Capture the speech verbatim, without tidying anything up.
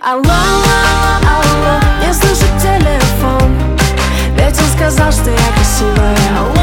Алло, алло, алло, не слышу телефон, ведь он сказал, что я красивая.